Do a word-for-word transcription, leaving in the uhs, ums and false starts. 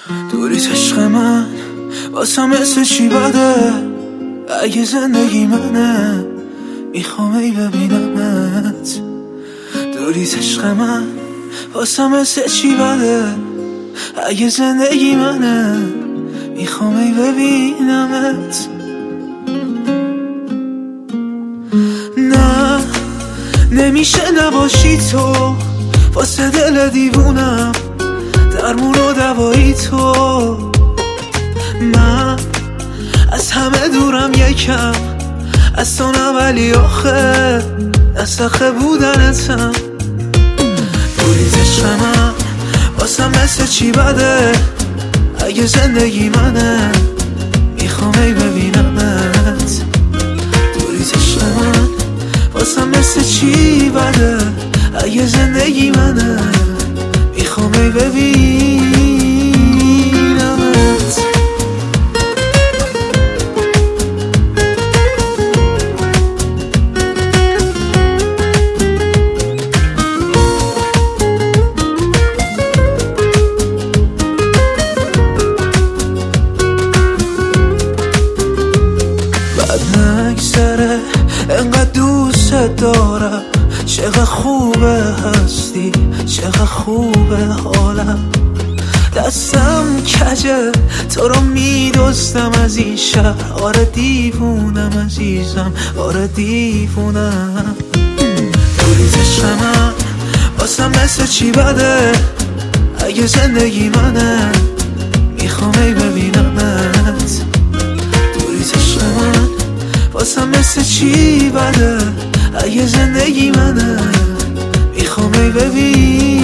دوریت عشق من واسه مثل چی بده؟ اگه زندگی منه میخوام ای ببینمت. دوریت عشق من واسه مثل چی بده؟ اگه زندگی منه میخوام ای ببینمت. نه نمیشه نباشی تو، واسه دل دیوونم درمون و دوایی تو. من از همه دورم یکم، از تو نه ولی آخه نسخه بودنتم. دوریت عشق من واسه مثل چی بده؟ اگه زندگی منه میخوام ای ببینمت. دوریت عشق من واسه مثل چی بده؟ اگه زندگی منه میخوام ای ببینمت. بعد نگذره انقدر دوست دارم، چقدر خوبه هستی، چقدر خوبه حالم. دستم کجه تو رو میدوستم از این شهر، آره دیوونم عزیزم، آره دیوونم. دوریت عشق من واسه مثل چی بده؟ اگه زندگی منه میخوام ای ببینمت. دوریت عشق من واسه مثل چی بده؟ اگه زندگی منه میخوام ای ببینمت.